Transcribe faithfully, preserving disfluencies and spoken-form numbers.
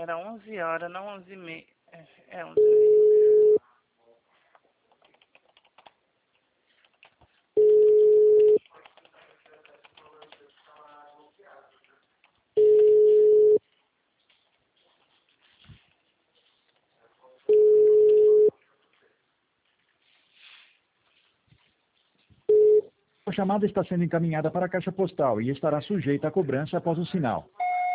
Era onze horas, não onze e meia. É, é onze e meia. A chamada está sendo encaminhada para a caixa postal e estará sujeita a cobrança após o sinal.